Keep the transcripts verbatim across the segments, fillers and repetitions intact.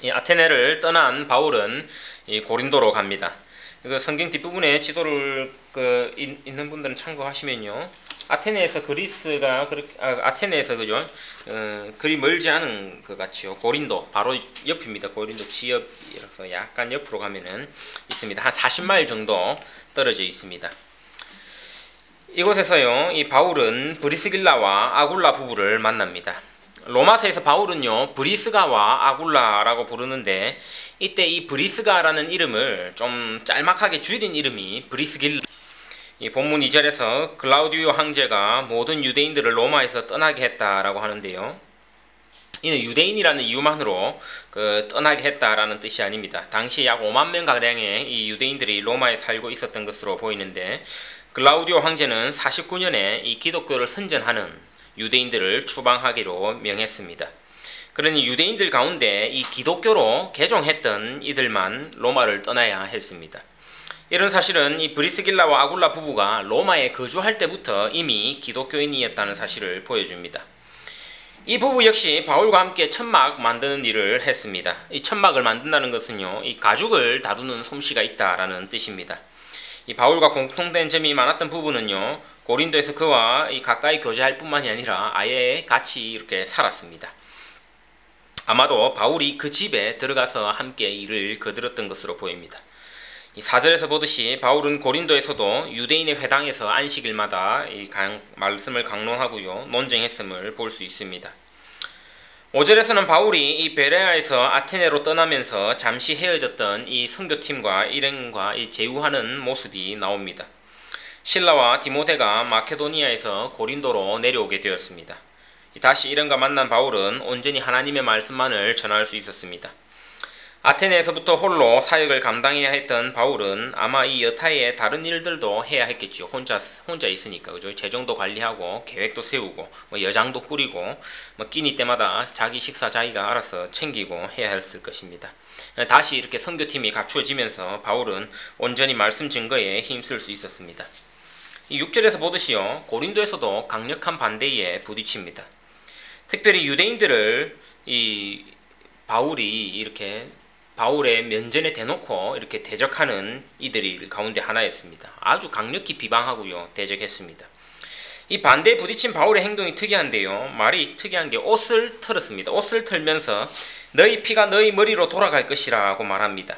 이 아테네를 떠난 바울은 이 고린도로 갑니다. 그 성경 뒷부분에 지도를 그 있는 분들은 참고하시면요, 아테네에서 그리스가 아, 아테네에서 그죠? 어, 그리 멀지 않은 것 같이요. 고린도 바로 옆입니다. 고린도 지역이라서 약간 옆으로 가면은 있습니다. 한 사십 마일 정도 떨어져 있습니다. 이곳에서요, 이 바울은 브리스길라와 아굴라 부부를 만납니다. 로마서에서 바울은요, 브리스가와 아굴라라고 부르는데, 이때 이 브리스가라는 이름을 좀 짤막하게 줄인 이름이 브리스길라. 이 본문 이 절에서 글라우디오 황제가 모든 유대인들을 로마에서 떠나게 했다라고 하는데요, 이는 유대인이라는 이유만으로 그 떠나게 했다라는 뜻이 아닙니다. 당시 약 오만 명 가량의 이 유대인들이 로마에 살고 있었던 것으로 보이는데, 글라우디오 황제는 사십구 년에 이 기독교를 선전하는 유대인들을 추방하기로 명했습니다. 그러니 유대인들 가운데 이 기독교로 개종했던 이들만 로마를 떠나야 했습니다. 이런 사실은 이 브리스길라와 아굴라 부부가 로마에 거주할 때부터 이미 기독교인이었다는 사실을 보여줍니다. 이 부부 역시 바울과 함께 천막 만드는 일을 했습니다. 이 천막을 만든다는 것은요, 이 가죽을 다루는 솜씨가 있다라는 뜻입니다. 이 바울과 공통된 점이 많았던 부부는요, 고린도에서 그와 이 가까이 교제할 뿐만이 아니라 아예 같이 이렇게 살았습니다. 아마도 바울이 그 집에 들어가서 함께 일을 거들었던 것으로 보입니다. 이 사 절에서 보듯이 바울은 고린도에서도 유대인의 회당에서 안식일마다 이 강, 말씀을 강론하고요, 논쟁했음을 볼 수 있습니다. 오 절에서는 바울이 이 베레아에서 아테네로 떠나면서 잠시 헤어졌던 이 선교팀과 일행과 이 제후하는 모습이 나옵니다. 실라와 디모데가 마케도니아에서 고린도로 내려오게 되었습니다. 다시 일행과 만난 바울은 온전히 하나님의 말씀만을 전할 수 있었습니다. 아테네에서부터 홀로 사역을 감당해야 했던 바울은 아마 이 여타의 다른 일들도 해야 했겠죠. 혼자 혼자 있으니까, 그죠? 재정도 관리하고 계획도 세우고 뭐 여장도 꾸리고 뭐 끼니 때마다 자기 식사 자기가 알아서 챙기고 해야 했을 것입니다. 다시 이렇게 선교팀이 갖추어지면서 바울은 온전히 말씀 증거에 힘쓸 수 있었습니다. 이 육 절에서 보듯이요, 고린도에서도 강력한 반대에 부딪힙니다. 특별히 유대인들을 이 바울이 이렇게 바울의 면전에 대놓고 이렇게 대적하는 이들이 가운데 하나였습니다. 아주 강력히 비방하고요, 대적했습니다. 이 반대에 부딪힌 바울의 행동이 특이한데요, 말이 특이한 게 옷을 털었습니다. 옷을 털면서 너희 피가 너희 머리로 돌아갈 것이라고 말합니다.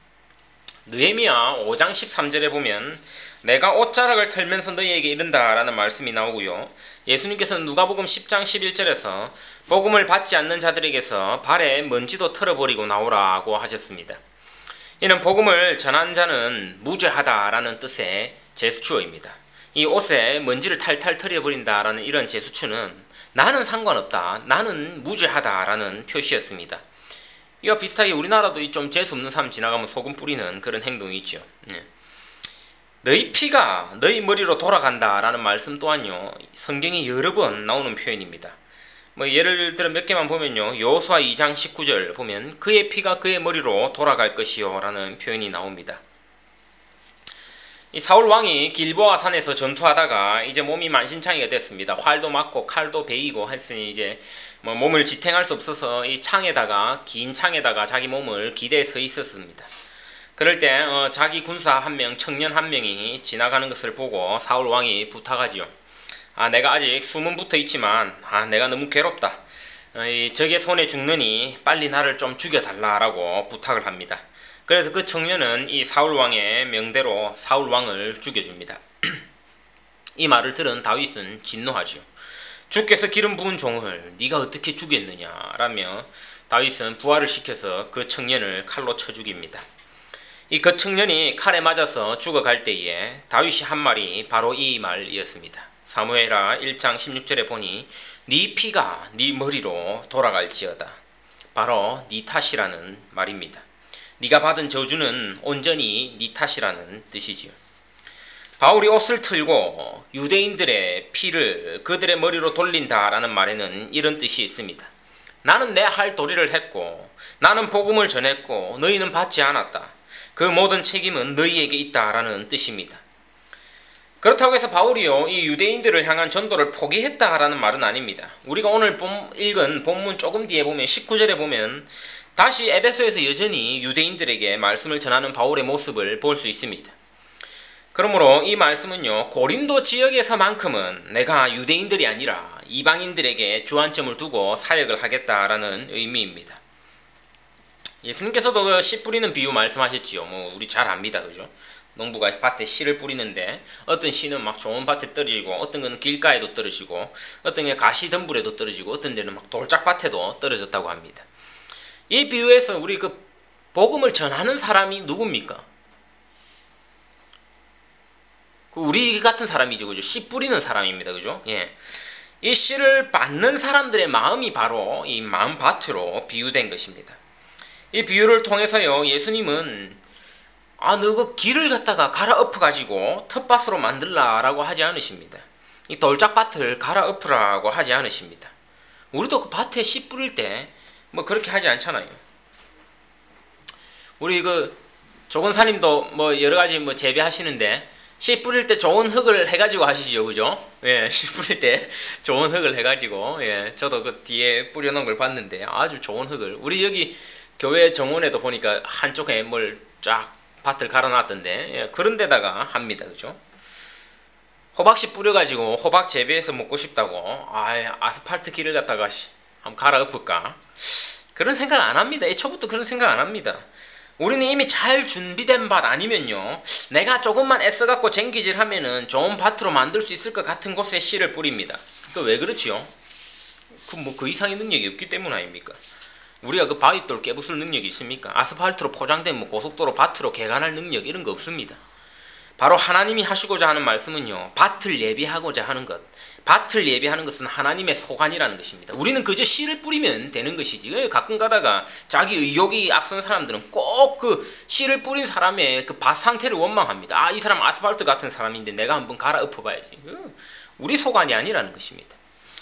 느헤미야 오 장 십삼 절에 보면 내가 옷자락을 털면서 너희에게 이른다 라는 말씀이 나오고요, 예수님께서는 누가복음 십 장 십일 절에서 복음을 받지 않는 자들에게서 발에 먼지도 털어버리고 나오라고 하셨습니다. 이는 복음을 전한 자는 무죄하다라는 뜻의 제스처입니다. 이 옷에 먼지를 탈탈 털어버린다라는 이런 제스처는 나는 상관없다, 나는 무죄하다라는 표시였습니다. 이와 비슷하게 우리나라도 좀 재수없는 사람 지나가면 소금 뿌리는 그런 행동이 있죠. 네. 너희 피가 너희 머리로 돌아간다 라는 말씀 또한요, 성경에 여러 번 나오는 표현입니다. 뭐 예를 들어 몇 개만 보면요, 여호수아 이 장 십구 절 보면 그의 피가 그의 머리로 돌아갈 것이요 라는 표현이 나옵니다. 이 사울 왕이 길보아 산에서 전투하다가 이제 몸이 만신창이가 됐습니다. 활도 맞고 칼도 베이고 했으니 이제 뭐 몸을 지탱할 수 없어서 이 창에다가, 긴 창에다가 자기 몸을 기대에 서 있었습니다. 그럴 때 어, 자기 군사 한 명, 청년 한 명이 지나가는 것을 보고 사울 왕이 부탁하지요. 아, 내가 아직 숨은 붙어 있지만 아, 내가 너무 괴롭다. 어, 이 적의 손에 죽느니 빨리 나를 좀 죽여달라라고 부탁을 합니다. 그래서 그 청년은 이 사울 왕의 명대로 사울 왕을 죽여줍니다. 이 말을 들은 다윗은 진노하지요. 주께서 기름 부은 종을 네가 어떻게 죽였느냐라며 다윗은 부하를 시켜서 그 청년을 칼로 쳐 죽입니다. 이 그 청년이 칼에 맞아서 죽어갈 때에 다윗이 한 말이 바로 이 말이었습니다. 사무엘하 일 장 십육 절에 보니 네 피가 네 머리로 돌아갈지어다. 바로 네 탓이라는 말입니다. 네가 받은 저주는 온전히 네 탓이라는 뜻이지요. 바울이 옷을 틀고 유대인들의 피를 그들의 머리로 돌린다라는 말에는 이런 뜻이 있습니다. 나는 내 할 도리를 했고 나는 복음을 전했고 너희는 받지 않았다. 그 모든 책임은 너희에게 있다라는 뜻입니다. 그렇다고 해서 바울이요, 이 유대인들을 향한 전도를 포기했다라는 말은 아닙니다. 우리가 오늘 본, 읽은 본문 조금 뒤에 보면 십구 절에 보면 다시 에베소에서 여전히 유대인들에게 말씀을 전하는 바울의 모습을 볼 수 있습니다. 그러므로 이 말씀은요, 고린도 지역에서만큼은 내가 유대인들이 아니라 이방인들에게 주안점을 두고 사역을 하겠다라는 의미입니다. 예수님께서도 그 씨 뿌리는 비유 말씀하셨지요. 뭐 우리 잘 압니다, 그죠? 농부가 밭에 씨를 뿌리는데 어떤 씨는 막 좋은 밭에 떨어지고, 어떤 건 길가에도 떨어지고, 어떤 게 가시덤불에도 떨어지고, 어떤 데는 막 돌짝밭에도 떨어졌다고 합니다. 이 비유에서 우리 그 복음을 전하는 사람이 누굽니까? 우리 같은 사람이죠, 그죠? 씨 뿌리는 사람입니다, 그죠? 예. 이 씨를 받는 사람들의 마음이 바로 이 마음 밭으로 비유된 것입니다. 이 비유를 통해서요, 예수님은 아, 너 그 길을 갖다가 갈아엎어가지고 텃밭으로 만들라라고 하지 않으십니다. 이 돌짝밭을 갈아엎으라고 하지 않으십니다. 우리도 그 밭에 씨 뿌릴 때 뭐 그렇게 하지 않잖아요. 우리 그 조건사님도 뭐 여러 가지 뭐 재배하시는데 씨 뿌릴 때 좋은 흙을 해가지고 하시죠, 그죠? 예, 씨 뿌릴 때 좋은 흙을 해가지고, 예, 저도 그 뒤에 뿌려놓은 걸 봤는데 아주 좋은 흙을, 우리 여기 교회 정원에도 보니까 한쪽에 뭘 쫙 밭을 갈아놨던데, 예, 그런 데다가 합니다, 그죠? 호박씨 뿌려가지고 호박 재배해서 먹고 싶다고, 아, 아스팔트 길을 갖다가 한번 갈아엎을까? 그런 생각 안 합니다. 애초부터 그런 생각 안 합니다. 우리는 이미 잘 준비된 밭 아니면요, 내가 조금만 애써갖고 쟁기질 하면은 좋은 밭으로 만들 수 있을 것 같은 곳에 씨를 뿌립니다. 그 왜 그렇지요? 그 뭐 그 이상의 능력이 없기 때문 아닙니까? 우리가 그 바위돌 깨부술 능력이 있습니까? 아스팔트로 포장된 뭐 고속도로 밭으로 개간할 능력 이런 거 없습니다. 바로 하나님이 하시고자 하는 말씀은요, 밭을 예비하고자 하는 것, 밭을 예비하는 것은 하나님의 소관이라는 것입니다. 우리는 그저 씨를 뿌리면 되는 것이지, 가끔 가다가 자기 의욕이 앞선 사람들은 꼭 그 씨를 뿌린 사람의 그 밭 상태를 원망합니다. 아, 이 사람 아스팔트 같은 사람인데 내가 한번 갈아엎어봐야지. 우리 소관이 아니라는 것입니다.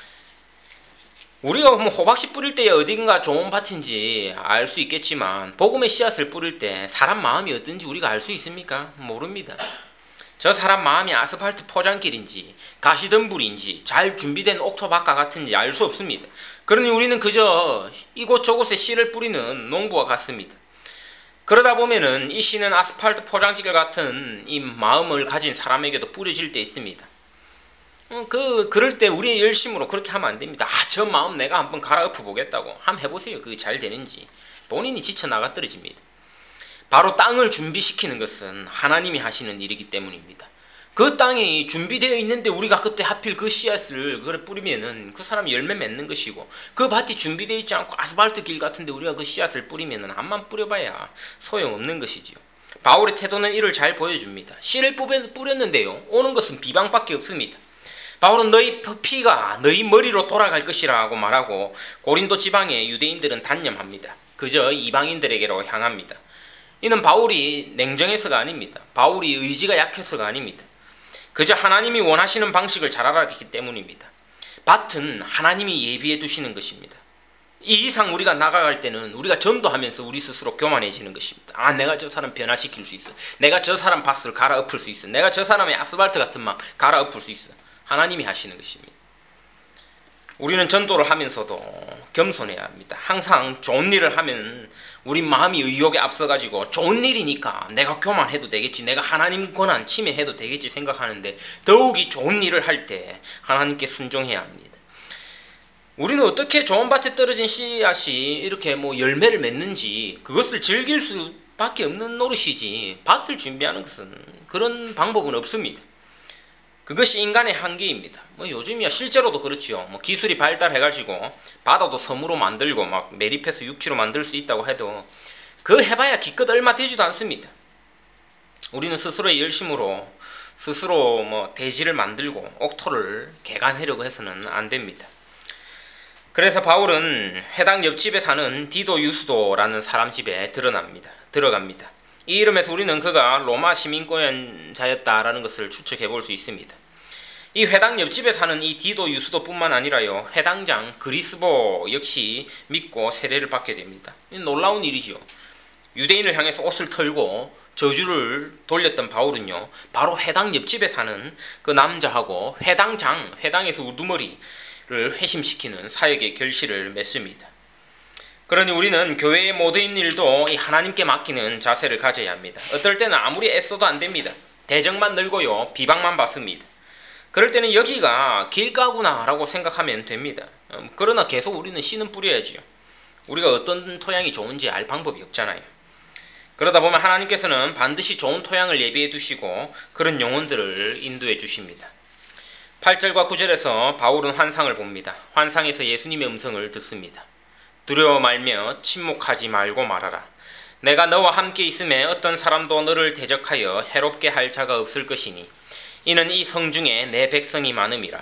우리가 뭐 호박씨 뿌릴 때 어딘가 좋은 밭인지 알 수 있겠지만 복음의 씨앗을 뿌릴 때 사람 마음이 어떤지 우리가 알 수 있습니까? 모릅니다. 저 사람 마음이 아스팔트 포장길인지 가시덤불인지 잘 준비된 옥토밭과 같은지 알 수 없습니다. 그러니 우리는 그저 이곳저곳에 씨를 뿌리는 농부와 같습니다. 그러다 보면은 이 씨는 아스팔트 포장길 같은 이 마음을 가진 사람에게도 뿌려질 때 있습니다. 어, 그, 그럴 때 우리의 열심으로 그렇게 하면 안 됩니다. 아, 저 마음 내가 한번 갈아엎어 보겠다고. 한번 해보세요. 그게 잘 되는지. 본인이 지쳐 나가 떨어집니다. 바로 땅을 준비시키는 것은 하나님이 하시는 일이기 때문입니다. 그 땅이 준비되어 있는데 우리가 그때 하필 그 씨앗을 그걸 뿌리면은 그 사람이 열매 맺는 것이고, 그 밭이 준비되어 있지 않고 아스팔트 길 같은데 우리가 그 씨앗을 뿌리면은 한만 뿌려봐야 소용없는 것이지요. 바울의 태도는 이를 잘 보여줍니다. 씨를 뿌렸는데요, 오는 것은 비방밖에 없습니다. 바울은 너희 피가 너희 머리로 돌아갈 것이라고 말하고, 고린도 지방의 유대인들은 단념합니다. 그저 이방인들에게로 향합니다. 이는 바울이 냉정해서가 아닙니다. 바울이 의지가 약해서가 아닙니다. 그저 하나님이 원하시는 방식을 잘 알았기 때문입니다. 밭은 하나님이 예비해 두시는 것입니다. 이 이상 우리가 나가갈 때는 우리가 전도하면서 우리 스스로 교만해지는 것입니다. 아, 내가 저 사람 변화시킬 수 있어. 내가 저 사람 밭을 갈아엎을 수 있어. 내가 저 사람의 아스팔트 같은 마음 갈아엎을 수 있어. 하나님이 하시는 것입니다. 우리는 전도를 하면서도 겸손해야 합니다. 항상 좋은 일을 하면 우리 마음이 의욕에 앞서가지고 좋은 일이니까 내가 교만해도 되겠지, 내가 하나님 권한 침해해도 되겠지 생각하는데, 더욱이 좋은 일을 할 때 하나님께 순종해야 합니다. 우리는 어떻게 좋은 밭에 떨어진 씨앗이 이렇게 뭐 열매를 맺는지 그것을 즐길 수밖에 없는 노릇이지, 밭을 준비하는 것은 그런 방법은 없습니다. 그것이 인간의 한계입니다. 뭐 요즘이야 실제로도 그렇지요. 뭐 기술이 발달해가지고 바다도 섬으로 만들고 막 매립해서 육지로 만들 수 있다고 해도 그 해봐야 기껏 얼마 되지도 않습니다. 우리는 스스로의 열심으로 스스로 뭐 대지를 만들고 옥토를 개간하려고 해서는 안 됩니다. 그래서 바울은 회당 옆집에 사는 디도 유스도라는 사람 집에 드러납니다. 들어갑니다. 이 이름에서 우리는 그가 로마 시민권자였다라는 것을 추측해 볼 수 있습니다. 이 회당 옆집에 사는 이 디도 유스도뿐만 아니라요, 회당장 그리스보 역시 믿고 세례를 받게 됩니다. 놀라운 일이죠. 유대인을 향해서 옷을 털고 저주를 돌렸던 바울은요, 바로 회당 옆집에 사는 그 남자하고 회당장, 회당에서 우두머리를 회심시키는 사역의 결실을 맺습니다. 그러니 우리는 교회의 모든 일도 이 하나님께 맡기는 자세를 가져야 합니다. 어떨 때는 아무리 애써도 안 됩니다. 대적만 늘고요, 비방만 받습니다. 그럴 때는 여기가 길가구나 라고 생각하면 됩니다. 그러나 계속 우리는 씨는 뿌려야지요. 우리가 어떤 토양이 좋은지 알 방법이 없잖아요. 그러다 보면 하나님께서는 반드시 좋은 토양을 예비해 두시고 그런 영혼들을 인도해 주십니다. 팔 절과 구 절에서 바울은 환상을 봅니다. 환상에서 예수님의 음성을 듣습니다. 두려워 말며 침묵하지 말고 말하라. 내가 너와 함께 있음에 어떤 사람도 너를 대적하여 해롭게 할 자가 없을 것이니 이는 이 성중에 내 백성이 많음이라.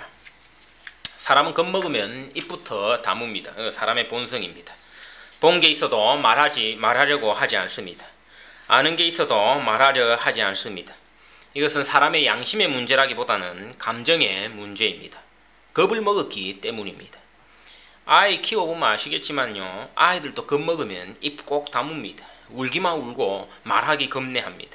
사람은 겁먹으면 입부터 다뭅니다. 사람의 본성입니다. 본 게 있어도 말하지 말하려고 하지 않습니다. 아는 게 있어도 말하려 하지 않습니다. 이것은 사람의 양심의 문제라기보다는 감정의 문제입니다. 겁을 먹었기 때문입니다. 아이 키워보면 아시겠지만요, 아이들도 겁먹으면 입 꼭 다뭅니다. 울기만 울고 말하기 겁내합니다.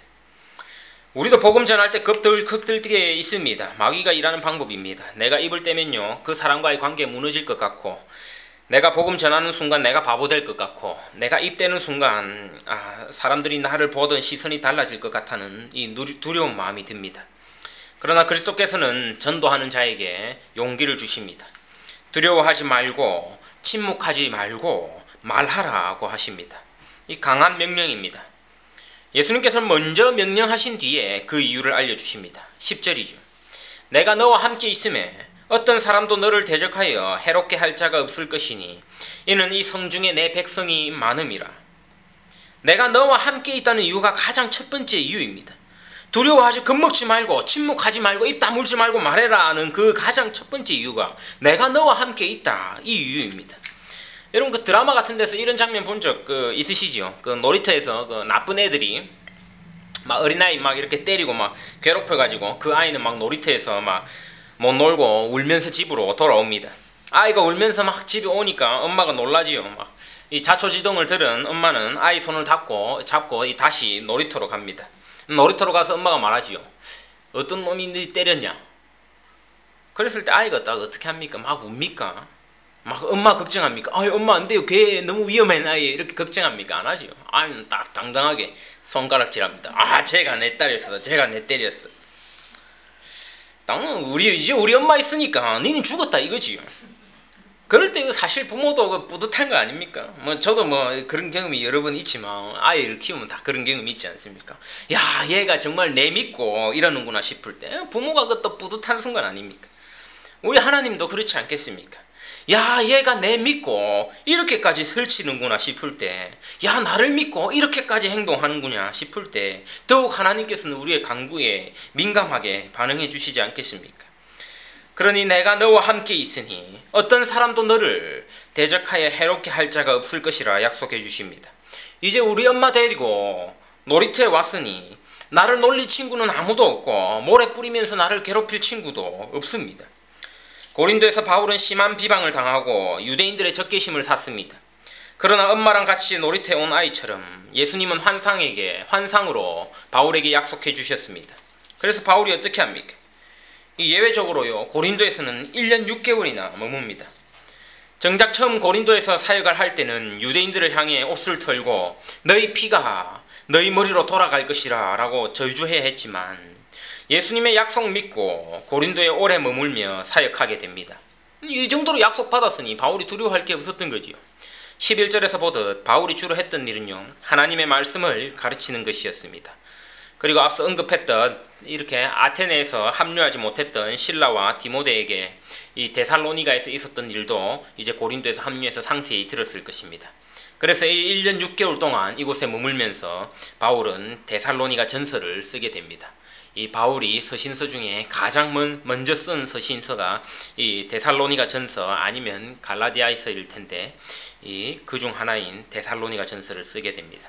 우리도 복음 전할 때 겁들, 겁들게 있습니다. 마귀가 일하는 방법입니다. 내가 입을 떼면요, 그 사람과의 관계 무너질 것 같고, 내가 복음 전하는 순간 내가 바보 될 것 같고, 내가 입 떼는 순간 아, 사람들이 나를 보던 시선이 달라질 것 같다는 이 두려운 마음이 듭니다. 그러나 그리스도께서는 전도하는 자에게 용기를 주십니다. 두려워하지 말고 침묵하지 말고 말하라고 하십니다. 이 강한 명령입니다. 예수님께서는 먼저 명령하신 뒤에 그 이유를 알려주십니다. 십 절이죠. 내가 너와 함께 있음에 어떤 사람도 너를 대적하여 해롭게 할 자가 없을 것이니 이는 이 성중에 내 백성이 많음이라. 내가 너와 함께 있다는 이유가 가장 첫 번째 이유입니다. 두려워하지 겁먹지 말고 침묵하지 말고 입 다물지 말고 말해라 하는 그 가장 첫 번째 이유가 내가 너와 함께 있다, 이 이유입니다. 여러분, 그 드라마 같은 데서 이런 장면 본 적 그 있으시죠? 그 놀이터에서 그 나쁜 애들이 막 어린아이 막 이렇게 때리고 막 괴롭혀가지고 그 아이는 막 놀이터에서 막 못 놀고 울면서 집으로 돌아옵니다. 아이가 울면서 막 집에 오니까 엄마가 놀라지요. 막 이 자초지동을 들은 엄마는 아이 손을 잡고 잡고 다시 놀이터로 갑니다. 놀이터로 가서 엄마가 말하지요. 어떤 놈이 너 때렸냐? 그랬을 때 아이가 딱 어떻게 합니까? 막 웁니까? 막 엄마 걱정합니까? 아이 엄마 안 돼요. 걔 너무 위험해 나이 이렇게 걱정합니까? 안 하지요. 아이는 딱 당당하게 손가락질합니다. 아, 제가 내 딸이었어. 제가 내 때렸어. 당연 우리 이제 우리 엄마 있으니까 너는 죽었다 이거지요. 그럴 때 사실 부모도 뿌듯한 거 아닙니까? 뭐 저도 뭐 그런 경험이 여러 번 있지만 아이를 키우면 다 그런 경험이 있지 않습니까? 야, 얘가 정말 내 믿고 이러는구나 싶을 때 부모가 그것도 뿌듯한 순간 아닙니까? 우리 하나님도 그렇지 않겠습니까? 야, 얘가 내 믿고 이렇게까지 설치는구나 싶을 때, 야, 나를 믿고 이렇게까지 행동하는구나 싶을 때 더욱 하나님께서는 우리의 간구에 민감하게 반응해 주시지 않겠습니까? 그러니 내가 너와 함께 있으니 어떤 사람도 너를 대적하여 해롭게 할 자가 없을 것이라 약속해 주십니다. 이제 우리 엄마 데리고 놀이터에 왔으니 나를 놀릴 친구는 아무도 없고 모래 뿌리면서 나를 괴롭힐 친구도 없습니다. 고린도에서 바울은 심한 비방을 당하고 유대인들의 적개심을 샀습니다. 그러나 엄마랑 같이 놀이터에 온 아이처럼 예수님은 환상에게 환상으로 바울에게 약속해 주셨습니다. 그래서 바울이 어떻게 합니까? 예외적으로요, 고린도에서는 일 년 육 개월이나 머뭅니다. 정작 처음 고린도에서 사역을 할 때는 유대인들을 향해 옷을 털고 너희 피가 너희 머리로 돌아갈 것이라 라고 저주해야 했지만 예수님의 약속 믿고 고린도에 오래 머물며 사역하게 됩니다. 이 정도로 약속받았으니 바울이 두려워할 게 없었던 거지요. 십일 절에서 보듯 바울이 주로 했던 일은요, 하나님의 말씀을 가르치는 것이었습니다. 그리고 앞서 언급했던 이렇게 아테네에서 합류하지 못했던 실라와 디모데에게 이 데살로니가에서 있었던 일도 이제 고린도에서 합류해서 상세히 들었을 것입니다. 그래서 이 일 년 육 개월 동안 이곳에 머물면서 바울은 데살로니가 전서를 쓰게 됩니다. 이 바울이 서신서 중에 가장 먼저 쓴 서신서가 이 데살로니가 전서 아니면 갈라디아서일 텐데 이 그중 하나인 데살로니가 전서를 쓰게 됩니다.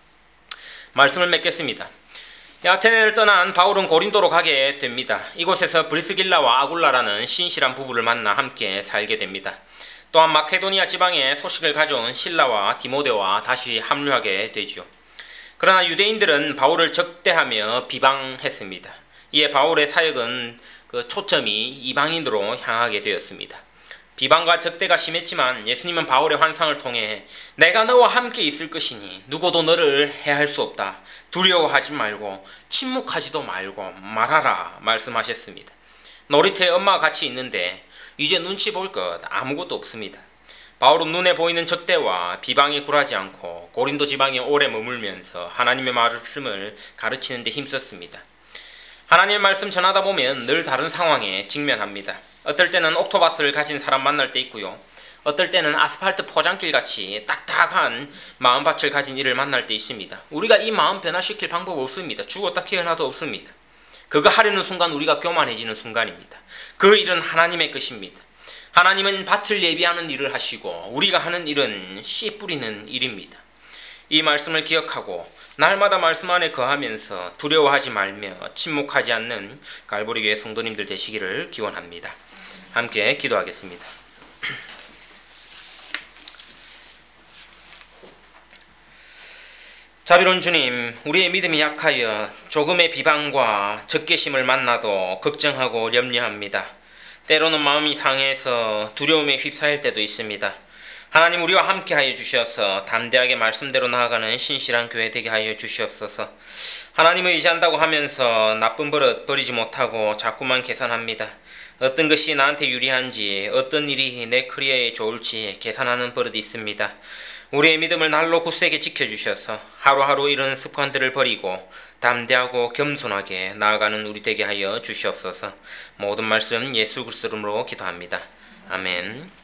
말씀을 맺겠습니다. 아테네를 떠난 바울은 고린도로 가게 됩니다. 이곳에서 브리스길라와 아굴라라는 신실한 부부를 만나 함께 살게 됩니다. 또한 마케도니아 지방에 소식을 가져온 실라와 디모데와 다시 합류하게 되죠. 그러나 유대인들은 바울을 적대하며 비방했습니다. 이에 바울의 사역은 그 초점이 이방인으로 향하게 되었습니다. 비방과 적대가 심했지만 예수님은 바울의 환상을 통해 내가 너와 함께 있을 것이니 누구도 너를 해할 수 없다. 두려워하지 말고 침묵하지도 말고 말하라 말씀하셨습니다. 놀이터에 엄마와 같이 있는데 이제 눈치 볼 것 아무것도 없습니다. 바울은 눈에 보이는 적대와 비방에 굴하지 않고 고린도 지방에 오래 머물면서 하나님의 말씀을 가르치는 데 힘썼습니다. 하나님의 말씀 전하다 보면 늘 다른 상황에 직면합니다. 어떨 때는 옥토바스를 가진 사람 만날 때 있고요. 어떨 때는 아스팔트 포장길같이 딱딱한 마음밭을 가진 이를 만날 때 있습니다. 우리가 이 마음 변화시킬 방법 없습니다. 죽었다 깨어나도 없습니다. 그거 하려는 순간 우리가 교만해지는 순간입니다. 그 일은 하나님의 것입니다. 하나님은 밭을 예비하는 일을 하시고 우리가 하는 일은 씨 뿌리는 일입니다. 이 말씀을 기억하고 날마다 말씀 안에 거하면서 두려워하지 말며 침묵하지 않는 갈보리 교회 성도님들 되시기를 기원합니다. 함께 기도하겠습니다. 자비로운 주님, 우리의 믿음이 약하여 조금의 비방과 적개심을 만나도 걱정하고 염려합니다. 때로는 마음이 상해서 두려움에 휩싸일 때도 있습니다. 하나님, 우리와 함께하여 주셔서 담대하게 말씀대로 나아가는 신실한 교회 되게 하여 주시옵소서. 하나님을 의지한다고 하면서 나쁜 버릇 버리지 못하고 자꾸만 계산합니다. 어떤 것이 나한테 유리한지, 어떤 일이 내 커리어에 좋을지 계산하는 버릇이 있습니다. 우리의 믿음을 날로 굳세게 지켜주셔서 하루하루 이런 습관들을 버리고 담대하고 겸손하게 나아가는 우리 되게 하여 주시옵소서. 모든 말씀 예수 그리스도 이름으로 기도합니다. 아멘.